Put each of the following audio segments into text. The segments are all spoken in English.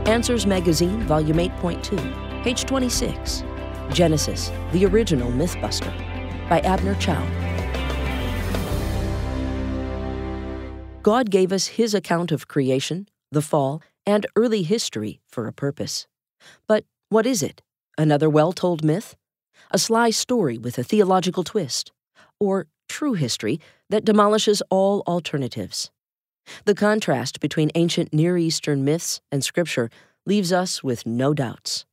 Answers Magazine, Volume 8.2, page 26. Genesis, the Original Mythbuster, by Abner Chou. God gave us His account of creation, the fall, and early history for a purpose. But what is it? Another well-told myth? A sly story with a theological twist? Or true history that demolishes all alternatives? The contrast between ancient Near Eastern myths and Scripture leaves us with no doubts.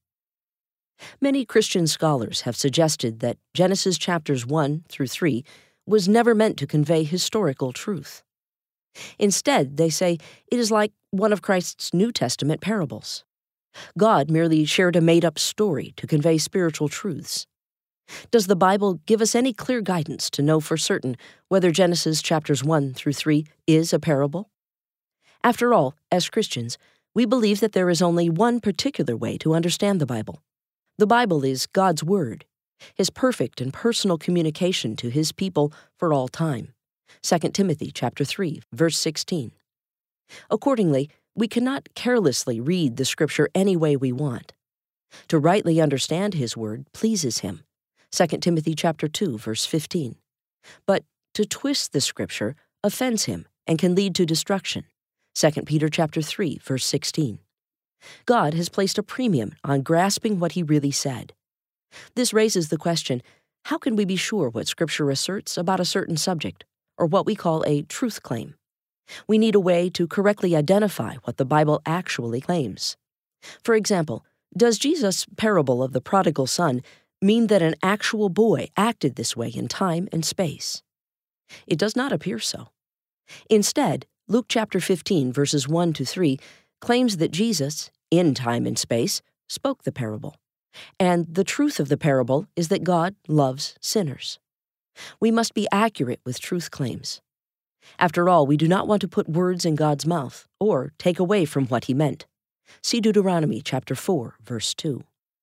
Many Christian scholars have suggested that Genesis chapters 1 through 3 was never meant to convey historical truth. Instead, they say it is like one of Christ's New Testament parables. God merely shared a made-up story to convey spiritual truths. Does the Bible give us any clear guidance to know for certain whether Genesis chapters 1 through 3 is a parable? After all, as Christians, we believe that there is only one particular way to understand the Bible. The Bible is God's Word, His perfect and personal communication to His people for all time. 2 Timothy chapter 3, verse 16. Accordingly, we cannot carelessly read the Scripture any way we want. To rightly understand His Word pleases Him. 2 Timothy chapter 2, verse 15. But to twist the Scripture offends Him and can lead to destruction. 2 Peter chapter 3, verse 16. God has placed a premium on grasping what He really said. This raises the question, how can we be sure what Scripture asserts about a certain subject, or what we call a truth claim? We need a way to correctly identify what the Bible actually claims. For example, does Jesus' parable of the prodigal son mean that an actual boy acted this way in time and space? It does not appear so. Instead, Luke chapter 15, verses 1 to 3, claims that Jesus, in time and space, spoke the parable. And the truth of the parable is that God loves sinners. We must be accurate with truth claims. After all, we do not want to put words in God's mouth or take away from what He meant. See Deuteronomy chapter 4, verse 2.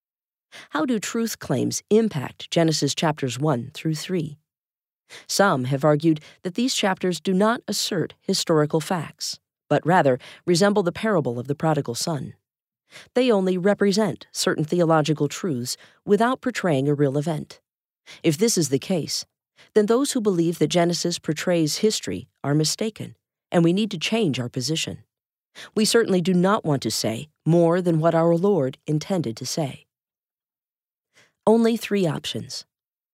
How do truth claims impact Genesis chapters 1 through 3? Some have argued that these chapters do not assert historical facts, but rather resemble the parable of the prodigal son. They only represent certain theological truths without portraying a real event. If this is the case, then those who believe that Genesis portrays history are mistaken, and we need to change our position. We certainly do not want to say more than what our Lord intended to say. Only 3 options.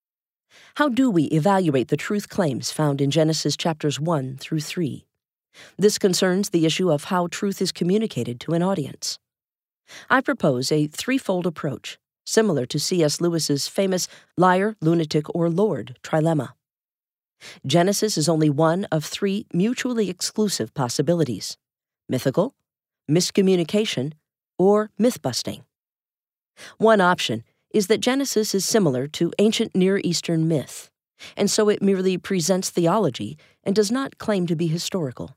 How do we evaluate the truth claims found in Genesis chapters 1 through 3? This concerns the issue of how truth is communicated to an audience. I propose a 3-fold approach, similar to C.S. Lewis's famous liar, lunatic, or Lord trilemma. Genesis is only one of 3 mutually exclusive possibilities: mythical, miscommunication, or myth-busting. One option is that Genesis is similar to ancient Near Eastern myth, and so it merely presents theology and does not claim to be historical.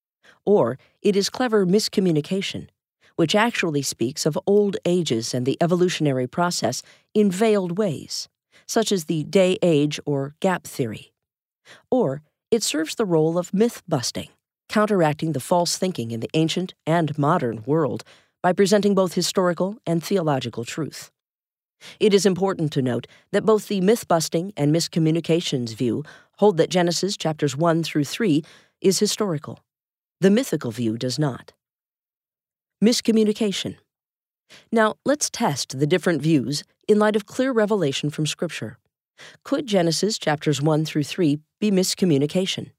Or it is clever miscommunication, which actually speaks of old ages and the evolutionary process in veiled ways, such as the day-age or gap theory. Or it serves the role of myth-busting, counteracting the false thinking in the ancient and modern world by presenting both historical and theological truth. It is important to note that both the myth-busting and miscommunications view hold that Genesis chapters 1 through 3 is historical. The mythical view does not. Miscommunication. Now, let's test the different views in light of clear revelation from Scripture. Could Genesis chapters 1 through 3 be miscommunication?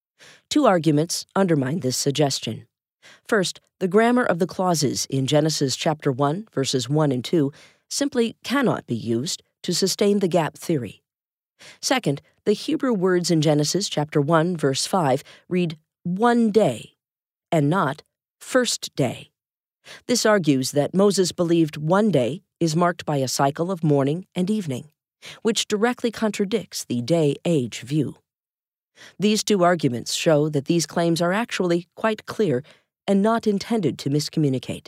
2 arguments undermine this suggestion. First, the grammar of the clauses in Genesis chapter 1, verses 1 and 2 simply cannot be used to sustain the gap theory. Second, the Hebrew words in Genesis chapter 1, verse 5 read one day and not first day. This argues that Moses believed one day is marked by a cycle of morning and evening, which directly contradicts the day-age view. These 2 arguments show that these claims are actually quite clear and not intended to miscommunicate.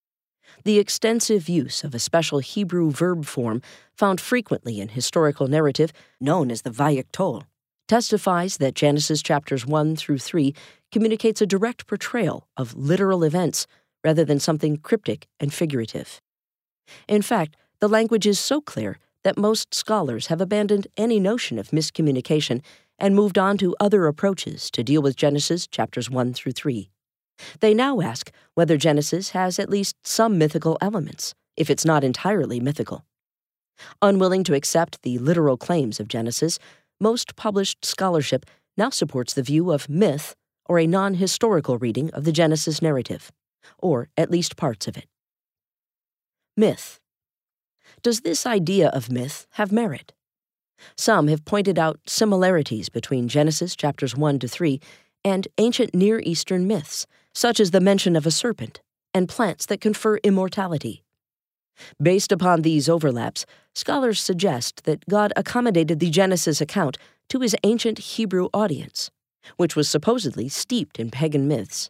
The extensive use of a special Hebrew verb form found frequently in historical narrative, known as the Vayikol, testifies that Genesis chapters 1 through 3 communicates a direct portrayal of literal events rather than something cryptic and figurative. In fact, the language is so clear that most scholars have abandoned any notion of miscommunication and moved on to other approaches to deal with Genesis chapters 1 through 3. They now ask whether Genesis has at least some mythical elements, if it's not entirely mythical. Unwilling to accept the literal claims of Genesis, most published scholarship now supports the view of myth, or a non-historical reading of the Genesis narrative, or at least parts of it. Myth. Does this idea of myth have merit? Some have pointed out similarities between Genesis chapters 1 to 3 and ancient Near Eastern myths, such as the mention of a serpent and plants that confer immortality. Based upon these overlaps, scholars suggest that God accommodated the Genesis account to his ancient Hebrew audience, which was supposedly steeped in pagan myths.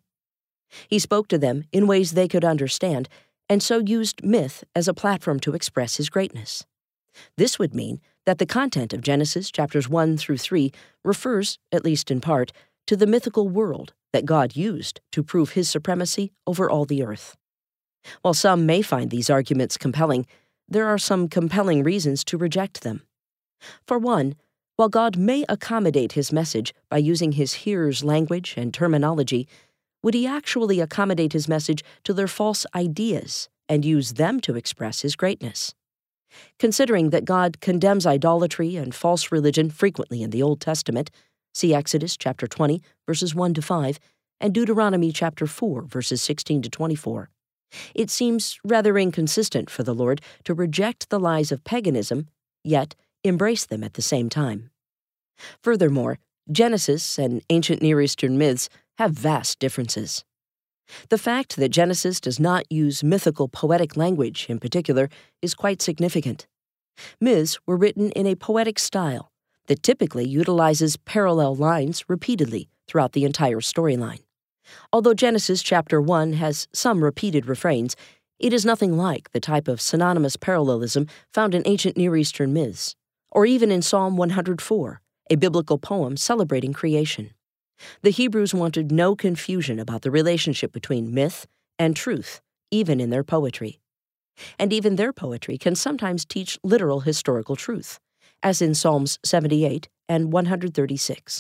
He spoke to them in ways they could understand, and so used myth as a platform to express his greatness. This would mean that the content of Genesis chapters 1 through 3 refers, at least in part, to the mythical world that God used to prove his supremacy over all the earth. While some may find these arguments compelling, there are some compelling reasons to reject them. For one, while God may accommodate his message by using his hearers' language and terminology, would he actually accommodate his message to their false ideas and use them to express his greatness? Considering that God condemns idolatry and false religion frequently in the Old Testament, see Exodus chapter 20, verses 1 to 5, and Deuteronomy chapter 4, verses 16 to 24, it seems rather inconsistent for the Lord to reject the lies of paganism, yet embrace them at the same time. Furthermore, Genesis and ancient Near Eastern myths have vast differences. The fact that Genesis does not use mythical poetic language in particular is quite significant. Myths were written in a poetic style that typically utilizes parallel lines repeatedly throughout the entire storyline. Although Genesis chapter 1 has some repeated refrains, it is nothing like the type of synonymous parallelism found in ancient Near Eastern myths, or even in Psalm 104, a biblical poem celebrating creation. The Hebrews wanted no confusion about the relationship between myth and truth, even in their poetry. And even their poetry can sometimes teach literal historical truth, as in Psalms 78 and 136.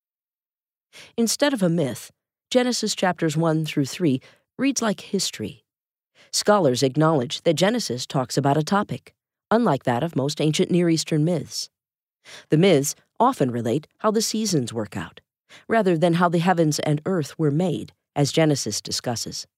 Instead of a myth, Genesis chapters 1 through 3 reads like history. Scholars acknowledge that Genesis talks about a topic, unlike that of most ancient Near Eastern myths. The myths often relate how the seasons work out, rather than how the heavens and earth were made, as Genesis discusses.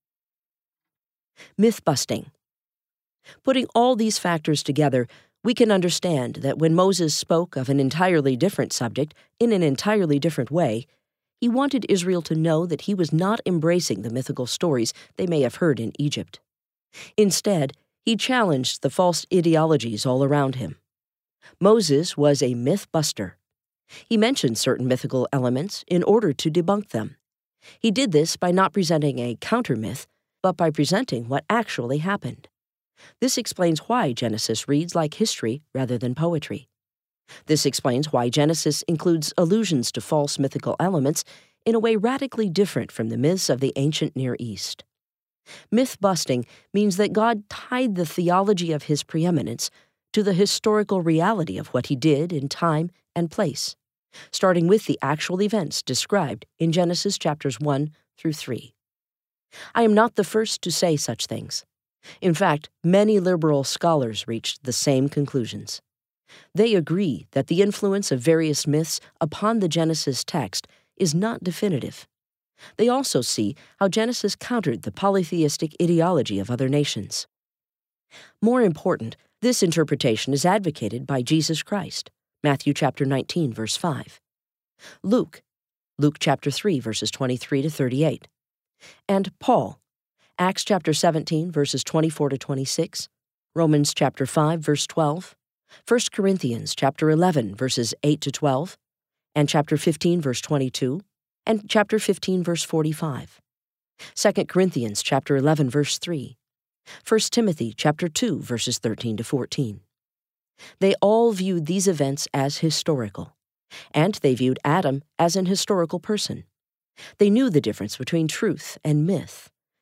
Myth-busting. Putting all these factors together, we can understand that when Moses spoke of an entirely different subject in an entirely different way, he wanted Israel to know that he was not embracing the mythical stories they may have heard in Egypt. Instead, he challenged the false ideologies all around him. Moses was a myth-buster. He mentioned certain mythical elements in order to debunk them. He did this by not presenting a counter-myth, but by presenting what actually happened. This explains why Genesis reads like history rather than poetry. This explains why Genesis includes allusions to false mythical elements in a way radically different from the myths of the ancient Near East. Myth-busting means that God tied the theology of his preeminence to the historical reality of what he did in time and place, starting with the actual events described in Genesis chapters 1 through 3. I am not the first to say such things. In fact, many liberal scholars reached the same conclusions. They agree that the influence of various myths upon the Genesis text is not definitive. They also see how Genesis countered the polytheistic ideology of other nations. More important, this interpretation is advocated by Jesus Christ, Matthew chapter 19, verse 5. Luke chapter 3, verses 23 to 38. And Paul, Acts chapter 17, verses 24 to 26, Romans chapter 5, verse 12, 1 Corinthians chapter 11, verses 8 to 12, and chapter 15, verse 22, and chapter 15, verse 45, 2 Corinthians chapter 11, verse 3, 1 Timothy chapter 2, verses 13 to 14. They all viewed these events as historical, and they viewed Adam as an historical person. They knew the difference between truth and myth,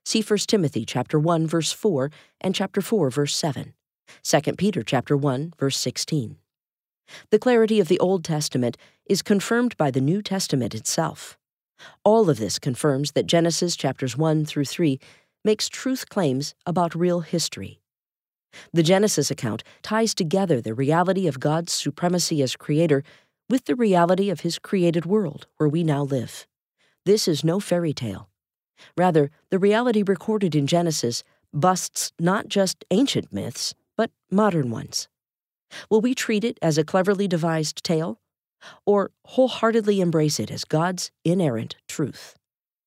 See 1 Timothy chapter 1, verse 4 and chapter 4, verse 7, 2 Peter chapter 1, verse 16. The clarity of the Old Testament is confirmed by the New Testament itself. All of this confirms that Genesis chapters 1 through 3 makes truth claims about real history. The Genesis account ties together the reality of God's supremacy as creator with the reality of his created world where we now live. This is no fairy tale. Rather, the reality recorded in Genesis busts not just ancient myths, but modern ones. Will we treat it as a cleverly devised tale, or wholeheartedly embrace it as God's inerrant truth?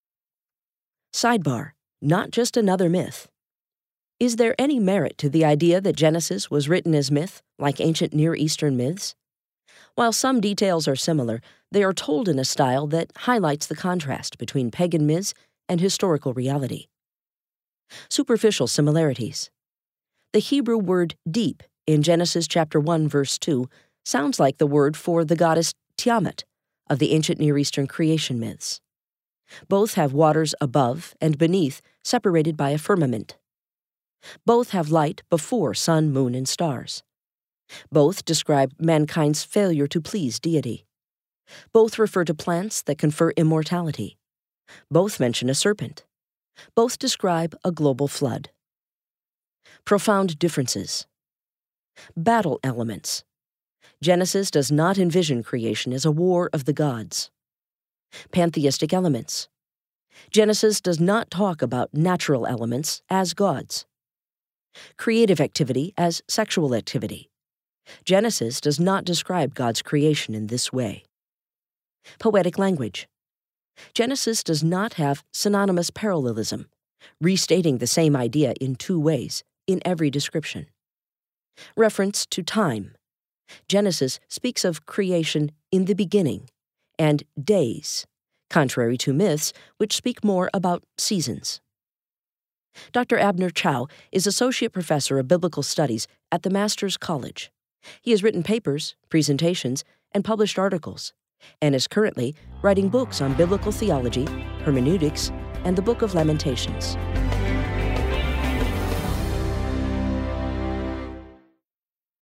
Sidebar: not just another myth. Is there any merit to the idea that Genesis was written as myth, like ancient Near Eastern myths? While some details are similar, they are told in a style that highlights the contrast between pagan myths and historical reality. Superficial similarities. The Hebrew word deep in Genesis chapter 1, verse 2 sounds like the word for the goddess Tiamat of the ancient Near Eastern creation myths. Both have waters above and beneath, separated by a firmament. Both have light before sun, moon, and stars. Both describe mankind's failure to please deity. Both refer to plants that confer immortality. Both mention a serpent. Both describe a global flood. Profound differences. Battle elements. Genesis does not envision creation as a war of the gods. Pantheistic elements. Genesis does not talk about natural elements as gods. Creative activity as sexual activity. Genesis does not describe God's creation in this way. Poetic language. Genesis does not have synonymous parallelism, restating the same idea in two ways in every description. Reference to time. Genesis speaks of creation in the beginning and days, contrary to myths which speak more about seasons. Dr. Abner Chou is Associate Professor of Biblical Studies at the Master's College. He has written papers, presentations, and published articles, and is currently writing books on biblical theology, hermeneutics, and the Book of Lamentations.